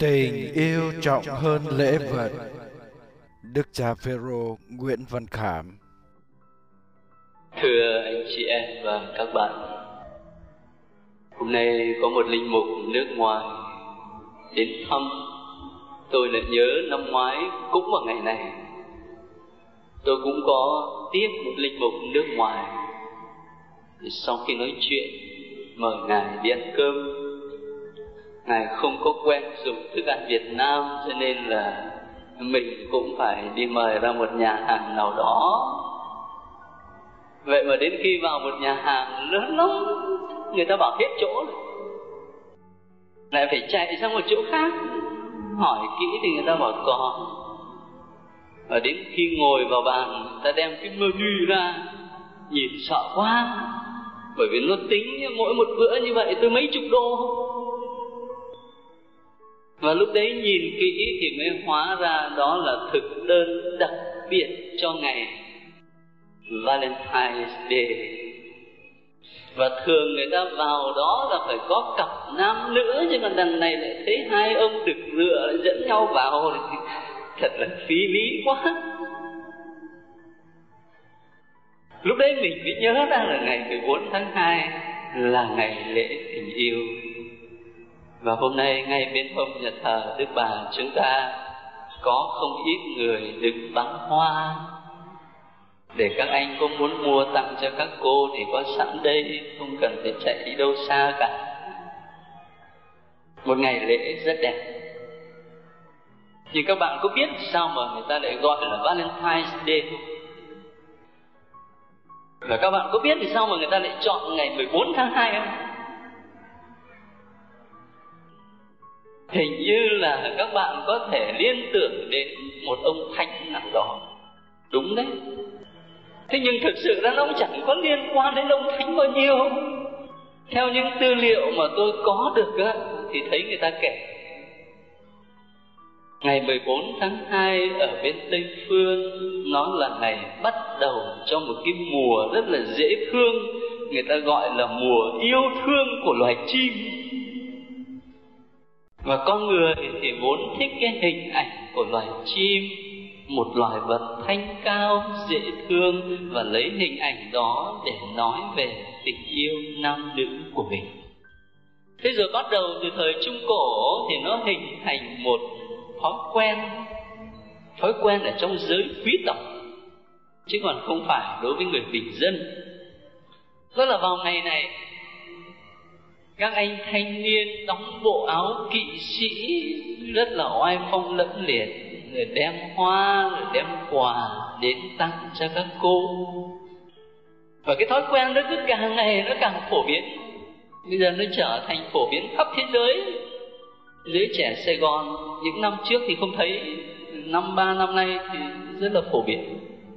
Tình yêu trọng hơn lễ vật. Đức cha Phêrô Nguyễn Văn Khảm. Thưa anh chị em và các bạn, hôm nay có một linh mục nước ngoài đến thăm. Tôi lại nhớ năm ngoái cũng vào ngày này, tôi cũng có tiếp một linh mục nước ngoài. Sau khi nói chuyện mời Ngài đi ăn cơm. Ngài không có quen dùng thức ăn Việt Nam, cho nên là mình cũng phải đi mời ra một nhà hàng nào đó. Vậy mà đến khi vào một nhà hàng lớn lắm, người ta bảo hết chỗ rồi, lại phải chạy sang một chỗ khác. Hỏi kỹ thì người ta bảo còn. Và đến khi ngồi vào bàn, người ta đem cái menu ra, nhìn sợ quá. Bởi vì nó tính mỗi một bữa như vậy tôi mấy chục đô. Và lúc đấy nhìn kỹ thì mới hóa ra đó là thực đơn đặc biệt cho ngày Valentine's Day. Và thường người ta vào đó là phải có cặp nam nữ, chứ còn đằng này lại thấy hai ông đực rựa dẫn nhau vào, thật là phí lý quá. Lúc đấy mình mới nhớ ra là ngày 14 tháng 2 là ngày lễ tình yêu. Và hôm nay ngay bên hông nhà thờ Đức Bà chúng ta có không ít người đứng bán hoa, để các anh có muốn mua tặng cho các cô thì có sẵn đây, không cần phải chạy đi đâu xa cả. Một ngày lễ rất đẹp. Nhưng các bạn có biết sao mà người ta lại gọi là Valentine's Day không? Và các bạn có biết vì sao mà người ta lại chọn ngày 14 tháng 2 không? Hình như là các bạn có thể liên tưởng đến một ông thánh nào đó. Đúng đấy. Thế nhưng thực sự ra nó cũng chẳng có liên quan đến ông thánh bao nhiêu. Theo những tư liệu mà tôi có được á, thì thấy người ta kể ngày 14 tháng 2 ở bên Tây Phương, nó là ngày bắt đầu cho một cái mùa rất là dễ thương. Người ta gọi là mùa yêu thương của loài chim. Và con người thì vốn thích cái hình ảnh của loài chim, một loài vật thanh cao, dễ thương, và lấy hình ảnh đó để nói về tình yêu nam nữ của mình. Thế rồi bắt đầu từ thời Trung Cổ thì nó hình thành một thói quen ở trong giới quý tộc, chứ còn không phải đối với người bình dân. Đó là vào ngày này, các anh thanh niên đóng bộ áo kỵ sĩ rất là oai phong lẫm liệt, rồi đem hoa, rồi đem quà đến tặng cho các cô. Và cái thói quen đó cứ càng ngày nó càng phổ biến. Bây giờ nó trở thành phổ biến khắp thế giới. Giới trẻ Sài Gòn những năm trước thì không thấy, năm 3 năm nay thì rất là phổ biến.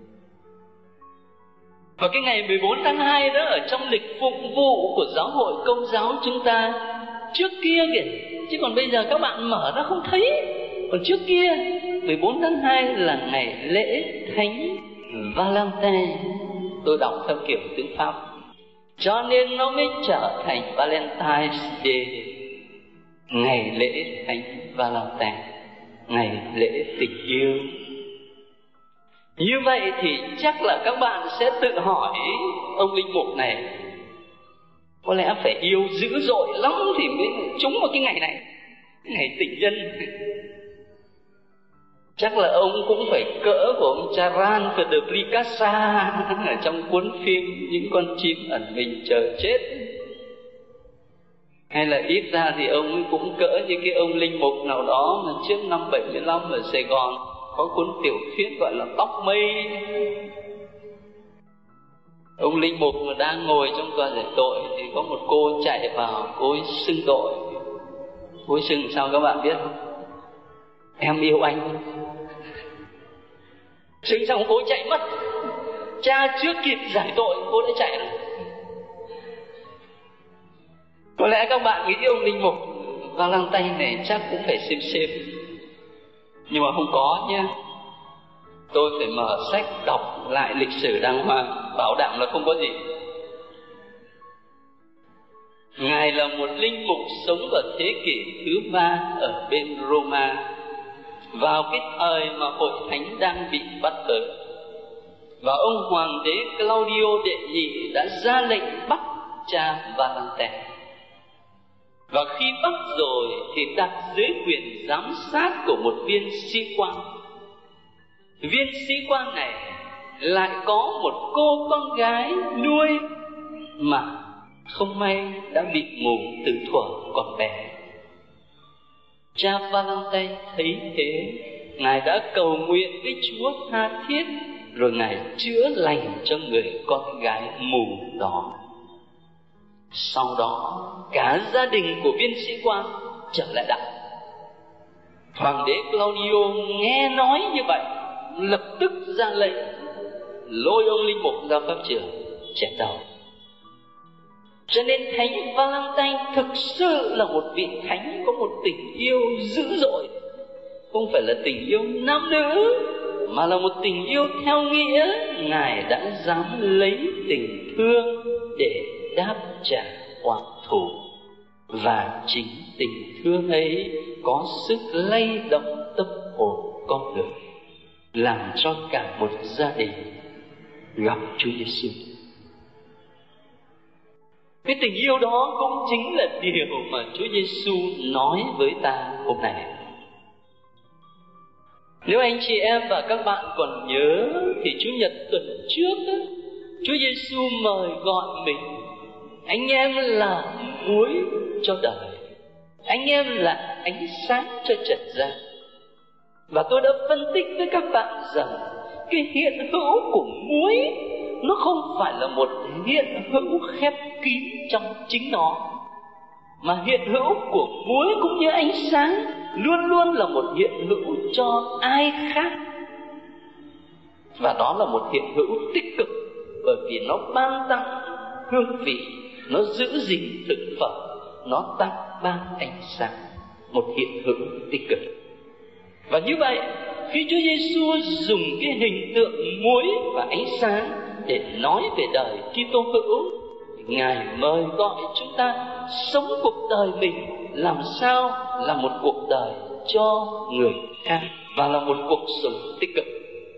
Và cái ngày 14 tháng 2 đó ở trong lịch phụng vụ của giáo hội Công giáo chúng ta trước kia kìa, chứ còn bây giờ các bạn mở ra không thấy. Còn trước kia 14 tháng 2 là ngày lễ Thánh Valentine. Tôi đọc theo kiểu tiếng Pháp, cho nên nó mới trở thành Valentine's Day, ngày lễ Thánh Valentine, ngày lễ tình yêu. Như vậy thì chắc là các bạn sẽ tự hỏi ông linh mục này có lẽ phải yêu dữ dội lắm thì mới trúng vào cái ngày này, ngày tình nhân. Chắc là ông cũng phải cỡ của ông Charan và de Pricassa ở trong cuốn phim Những con chim ẩn mình chờ chết. Hay là ít ra thì ông ấy cũng cỡ như cái ông linh mục nào đó mà trước năm 75 ở Sài Gòn có cuốn tiểu thuyết gọi là Tóc Mây. Ông linh mục mà đang ngồi trong tòa giải tội thì có một cô chạy vào, cô ấy xưng tội. Cô ấy xưng sao các bạn biết không? Em yêu anh. Xưng xong cô ấy chạy mất. Cha chưa kịp giải tội cô đã chạy rồi. Có lẽ các bạn nghĩ ông linh mục Valentine này chắc cũng phải xem. Nhưng mà không có nhé. Tôi phải mở sách đọc lại lịch sử đàng hoàng, bảo đảm là không có gì. Ngài là một linh mục sống vào thế kỷ thứ 3 ở bên Roma, vào cái thời mà hội thánh đang bị bắt bớ. Và ông hoàng đế Claudio đệ nhị đã ra lệnh bắt cha Valentine. Và khi bắt rồi thì đặt dưới quyền giám sát của một viên sĩ quan. Viên sĩ quan này lại có một cô con gái nuôi mà không may đã bị mù từ thuở còn bé. Cha Valentine thấy thế, Ngài đã cầu nguyện với Chúa tha thiết, rồi Ngài chữa lành cho người con gái mù đó. Sau đó cả gia đình của viên sĩ quan trở lại đạo. Hoàng đế Claudio nghe nói như vậy, lập tức ra lệnh lôi ông linh mục ra pháp trường chém đầu. Cho nên Thánh Valentine thực sự là một vị thánh có một tình yêu dữ dội. Không phải là tình yêu nam nữ, mà là một tình yêu theo nghĩa Ngài đã dám lấy tình thương để đáp trả oán thù. Và chính tình thương ấy có sức lay động tâm hồn con người, làm cho cả một gia đình gặp Chúa Giêsu. Cái tình yêu đó cũng chính là điều mà Chúa Giêsu nói với ta hôm nay. Nếu anh chị em và các bạn còn nhớ thì Chủ nhật tuần trước đó, Chúa Giêsu mời gọi mình: anh em là muối cho đời, anh em là ánh sáng cho trần gian. Và tôi đã phân tích với các bạn rằng cái hiện hữu của muối nó không phải là một hiện hữu khép kín trong chính nó, mà hiện hữu của muối cũng như ánh sáng luôn luôn là một hiện hữu cho ai khác. Và đó là một hiện hữu tích cực, bởi vì nó ban tặng hương vị, nó giữ gìn thực phẩm, nó ban ánh sáng, một hiện hữu tích cực. Và như vậy, khi Chúa Giêsu dùng cái hình tượng muối và ánh sáng để nói về đời Kitô hữu, Ngài mời gọi chúng ta sống cuộc đời mình làm sao là một cuộc đời cho người khác và là một cuộc sống tích cực.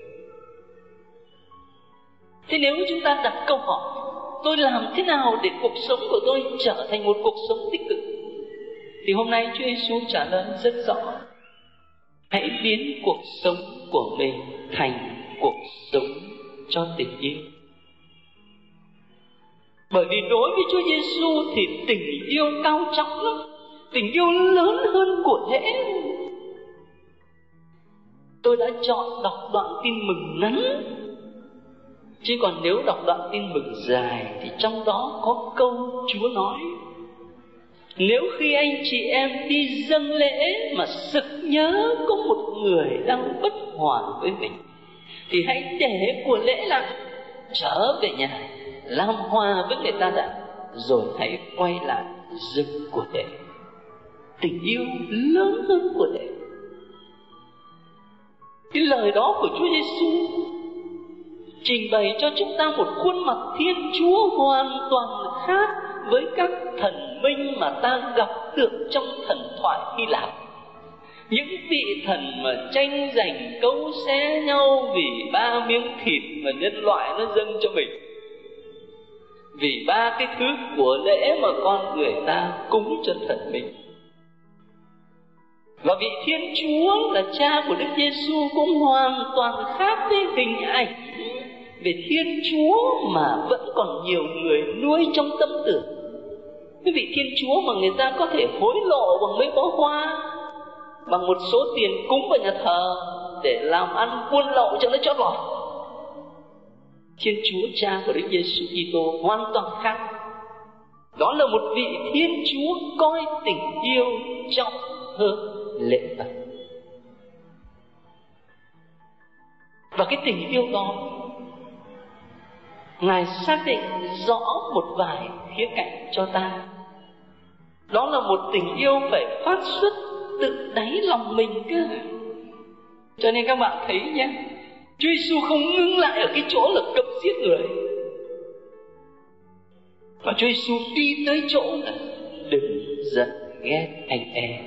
Thế nếu chúng ta đặt câu hỏi, tôi làm thế nào để cuộc sống của tôi trở thành một cuộc sống tích cực, thì hôm nay Chúa Giêsu trả lời rất rõ: hãy biến cuộc sống của mình thành cuộc sống cho tình yêu. Bởi vì đối với Chúa Giêsu thì tình yêu cao trọng lắm, tình yêu lớn hơn của lễ. Tôi đã chọn đọc đoạn tin mừng ngắn, chứ còn nếu đọc đoạn tin mừng dài thì trong đó có câu Chúa nói: nếu khi anh chị em đi dâng lễ mà sực nhớ có một người đang bất hòa với mình, thì hãy để của lễ lại, trở về nhà làm hòa với người ta đã, rồi hãy quay lại dâng của lễ. Tình yêu lớn hơn của lễ. Cái lời đó của Chúa Giêsu trình bày cho chúng ta một khuôn mặt Thiên Chúa hoàn toàn khác với các thần minh mà ta gặp được trong thần thoại Hy Lạp. Những vị thần mà tranh giành cấu xé nhau vì 3 miếng thịt mà nhân loại nó dâng cho mình, vì 3 cái thứ của lễ mà con người ta cúng cho thần minh. Và vị Thiên Chúa là cha của Đức Giêsu cũng hoàn toàn khác với hình ảnh về Thiên Chúa mà vẫn còn nhiều người nuôi trong tâm tưởng. Cái vị Thiên Chúa mà người ta có thể hối lộ bằng mấy bó hoa, bằng một số tiền cúng vào nhà thờ để làm ăn buôn lậu cho nó chót lọt. Thiên Chúa cha của Đức Giêsu Kitô hoàn toàn khác. Đó là một vị Thiên Chúa coi tình yêu trọng hơn lễ vật. Và cái tình yêu đó Ngài xác định rõ một vài khía cạnh cho ta. Đó là một tình yêu phải phát xuất từ đáy lòng mình cơ. Cho nên các bạn thấy nhé, Chúa Giêsu không ngưng lại ở cái chỗ là cấm giết người. Và Chúa Giêsu đi tới chỗ là đừng giận ghét anh em.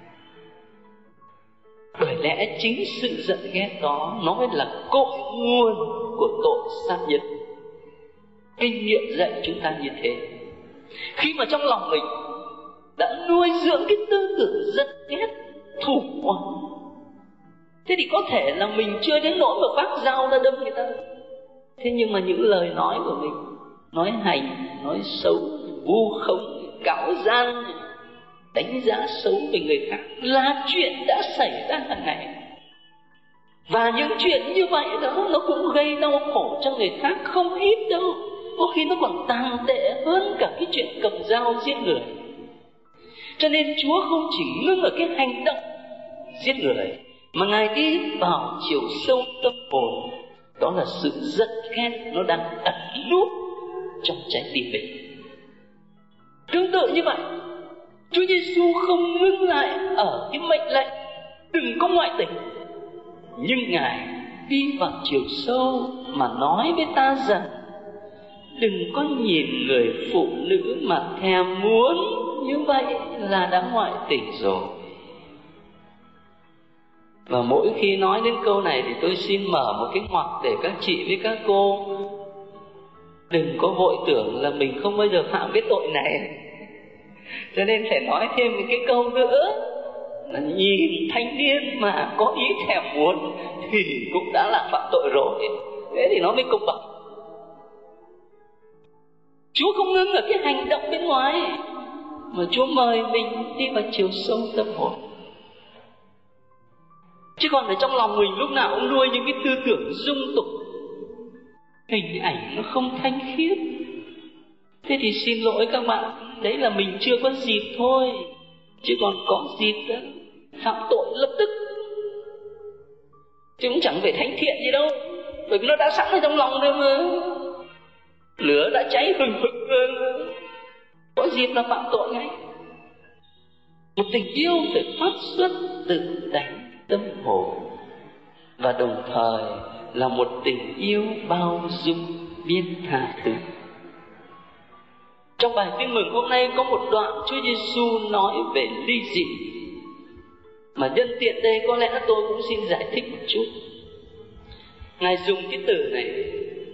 Bởi lẽ chính sự giận ghét đó nó mới là cội nguồn của tội sát nhân. Kinh nghiệm dạy chúng ta như thế. Khi mà trong lòng mình đã nuôi dưỡng cái tư tưởng giận ghét, thù oán, thế thì có thể là mình chưa đến nỗi mà vác dao ra đâm người ta. Thế nhưng mà những lời nói của mình, nói hành, nói xấu, vu khống, cáo gian, đánh giá xấu về người khác là chuyện đã xảy ra hàng ngày. Và những chuyện như vậy đó nó cũng gây đau khổ cho người khác không ít đâu. Có khi nó còn tàn tệ hơn cả cái chuyện cầm dao giết người. Cho nên Chúa không chỉ ngưng ở cái hành động giết người, mà Ngài đi vào chiều sâu tâm hồn. Đó là sự giận ghét nó đang ẩn núp trong trái tim mình. Tương tự như vậy, Chúa Giêsu không ngưng lại ở cái mệnh lệnh đừng có ngoại tình, nhưng Ngài đi vào chiều sâu mà nói với ta rằng đừng có nhìn người phụ nữ mà thèm muốn, như vậy là đã ngoại tình rồi. Và mỗi khi nói đến câu này thì tôi xin mở một cái ngoặc để các chị với các cô đừng có vội tưởng là mình không bao giờ phạm cái tội này. Cho nên phải nói thêm một cái câu nữa là nhìn thanh niên mà có ý thèm muốn thì cũng đã là phạm tội rồi. Thế thì nó mới công bằng. Chúa không ngưng ở cái hành động bên ngoài, mà Chúa mời mình đi vào chiều sâu tâm hồn. Chứ còn ở trong lòng mình lúc nào cũng nuôi những cái tư tưởng dung tục, hình ảnh nó không thanh khiết. Thế thì xin lỗi các bạn, đấy là mình chưa có dịp thôi. Chứ còn có dịp đó phạm tội lập tức, chứ cũng chẳng phải thánh thiện gì đâu. Bởi vì nó đã sẵn ở trong lòng rồi mà, lửa đã cháy hừng hực rồi, có dịp là phạm tội ngay. Một tình yêu phải phát xuất từ đáy tâm hồn, và đồng thời là một tình yêu bao dung biết tha thứ. Trong bài tin mừng hôm nay có một đoạn Chúa Giêsu nói về ly dị, mà nhân tiện đây có lẽ tôi cũng xin giải thích một chút. Ngài dùng cái từ này: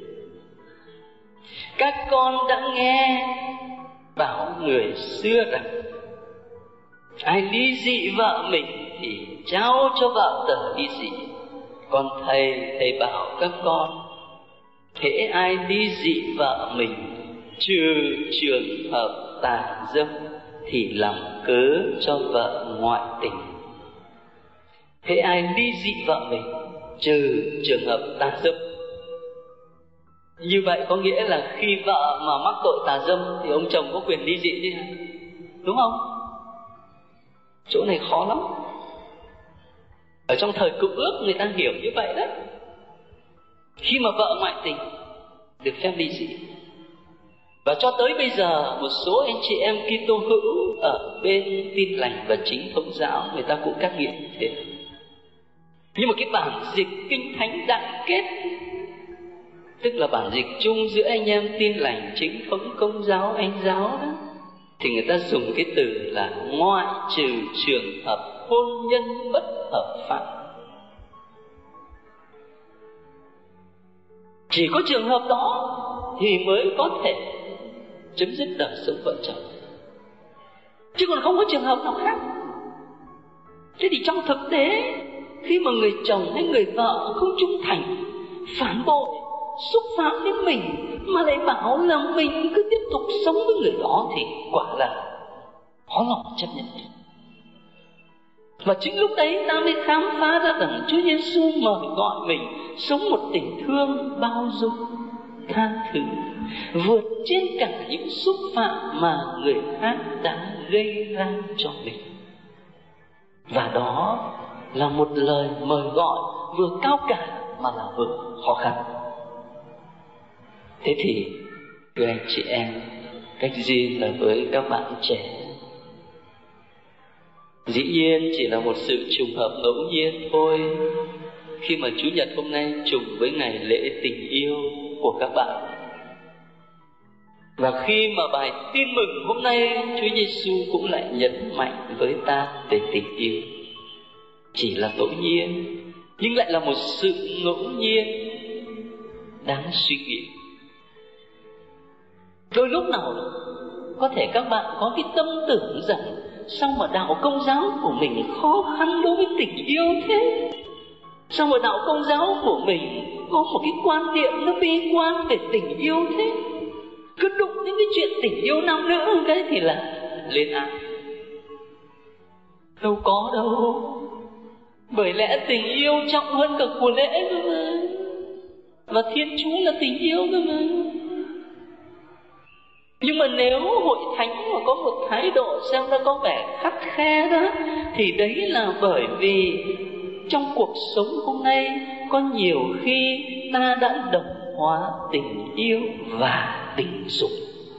các con đã nghe bảo người xưa rằng ai ly dị vợ mình thì trao cho vợ tờ ly dị. Còn thầy bảo các con, hễ ai ly dị vợ mình trừ trường hợp tà dâm thì làm cớ cho vợ ngoại tình. Hễ ai ly dị vợ mình trừ trường hợp tà dâm. Như vậy có nghĩa là khi vợ mà mắc tội tà dâm thì ông chồng có quyền ly dị chứ, đúng không? Chỗ này khó lắm. Ở trong thời Cựu Ước người ta hiểu như vậy đấy. Khi mà vợ ngoại tình được phép ly dị. Và cho tới bây giờ một số anh chị em Kitô hữu ở bên Tin Lành và Chính Thống giáo người ta cũng các nghĩa như thế. Nhưng mà cái bản dịch Kinh Thánh Đại Kết, tức là bản dịch chung giữa anh em Tin Lành, Chính Thống, Công giáo, Anh giáo đó, thì người ta dùng cái từ là ngoại trừ trường hợp hôn nhân bất hợp pháp. Chỉ có trường hợp đó thì mới có thể chấm dứt đời sống vợ chồng, chứ còn không có trường hợp nào khác. Thế thì trong thực tế, khi mà người chồng hay người vợ không trung thành, phản bội, xúc phạm đến mình mà lại bảo là mình cứ tiếp tục sống với người đó thì quả là khó lòng chấp nhận được. Và chính lúc đấy ta mới khám phá ra rằng Chúa Giêsu mời gọi mình sống một tình thương bao dung, tha thứ, vượt trên cả những xúc phạm mà người khác đã gây ra cho mình. Và đó là một lời mời gọi vừa cao cả mà là vừa khó khăn. Thế thì thưa anh chị em, cách riêng là với các bạn trẻ, dĩ nhiên chỉ là một sự trùng hợp ngẫu nhiên thôi, khi mà Chủ nhật hôm nay trùng với ngày lễ tình yêu của các bạn. Và khi mà bài tin mừng hôm nay, Chúa Giêsu cũng lại nhấn mạnh với ta về tình yêu. Chỉ là ngẫu nhiên, nhưng lại là một sự ngẫu nhiên đáng suy nghĩ. Đôi lúc nào có thể các bạn có cái tâm tưởng rằng sao mà đạo Công giáo của mình khó khăn đối với tình yêu thế? Sao mà đạo Công giáo của mình có một cái quan niệm nó bi quan về tình yêu thế? Cứ đụng đến cái chuyện tình yêu nam nữ cái thì là lên án. Đâu có đâu. Bởi lẽ tình yêu trọng hơn cả của lễ cơ mà. Và Thiên Chúa là tình yêu cơ mà. Nhưng mà nếu hội thánh mà có một thái độ xem nó có vẻ khắt khe đó, thì đấy là bởi vì trong cuộc sống hôm nay có nhiều khi ta đã đồng hóa tình yêu và tình dục.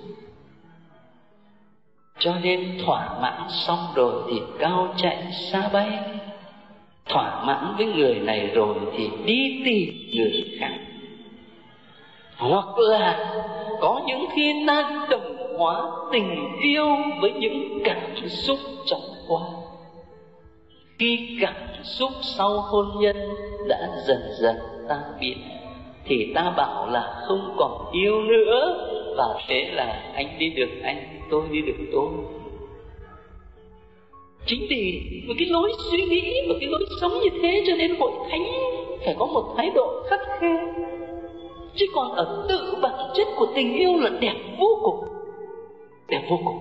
Cho nên thỏa mãn xong rồi thì cao chạy xa bay. Thỏa mãn với người này rồi thì đi tìm người khác. Hoặc là có những khi ta đồng hóa tình yêu với những cảm xúc trong quá. Khi cảm xúc sau hôn nhân đã dần dần tan biến thì ta bảo là không còn yêu nữa, và thế là anh đi được anh, tôi đi được tôi. Chính vì một cái lối suy nghĩ, một cái lối sống như thế cho nên hội thánh phải có một thái độ khắt khe. Chứ còn ở tự bản chất của tình yêu là đẹp vô cùng. Đẹp vô cùng.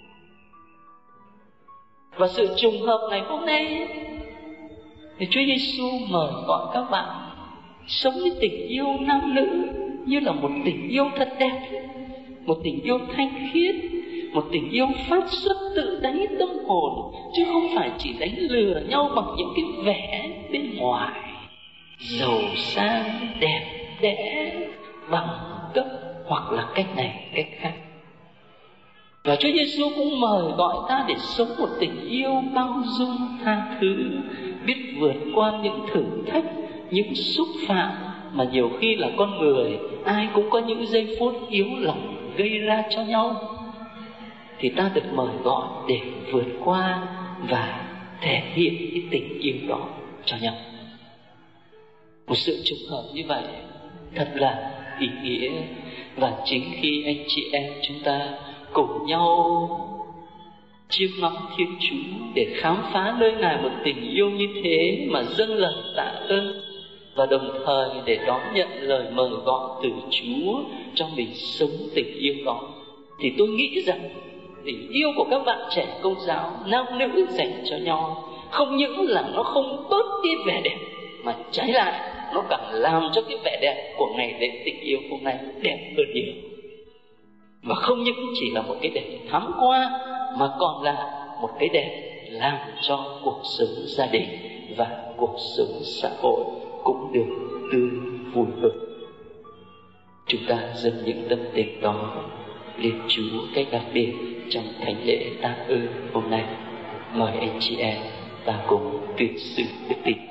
Và sự trùng hợp ngày hôm nay thì Chúa Giêsu mời gọi các bạn sống với tình yêu nam nữ như là một tình yêu thật đẹp, một tình yêu thanh khiết, một tình yêu phát xuất từ đáy tâm hồn, chứ không phải chỉ đánh lừa nhau bằng những cái vẻ bên ngoài giàu sang, đẹp đẽ, bằng cấp hoặc là cách này cách khác. Và Chúa Giêsu cũng mời gọi ta để sống một tình yêu bao dung, tha thứ, biết vượt qua những thử thách, những xúc phạm mà nhiều khi là con người ai cũng có những giây phút yếu lòng gây ra cho nhau. Thì ta được mời gọi để vượt qua và thể hiện cái tình yêu đó cho nhau. Một sự trùng hợp như vậy thật là ý nghĩa. Và chính khi anh chị em chúng ta cùng nhau chiêm ngắm Thiên Chúa để khám phá nơi Ngài một tình yêu như thế mà dâng lời tạ ơn, và đồng thời để đón nhận lời mời gọi từ Chúa cho mình sống tình yêu đó, thì tôi nghĩ rằng tình yêu của các bạn trẻ Công giáo nam nữ dành cho nhau không những là nó không bớt đi vẻ đẹp, mà trái lại nó càng làm cho cái vẻ đẹp của ngày lễ tình yêu hôm nay đẹp hơn nhiều. Và không những chỉ là một cái đẹp thoáng qua, mà còn là một cái đẹp làm cho cuộc sống gia đình và cuộc sống xã hội cũng được tươi vui hơn. Chúng ta dâng những tâm tình đó lên Chúa cách đặc biệt trong thánh lễ tạ ơn hôm nay. Mời anh chị em ta cùng tuyên xưng đức tin.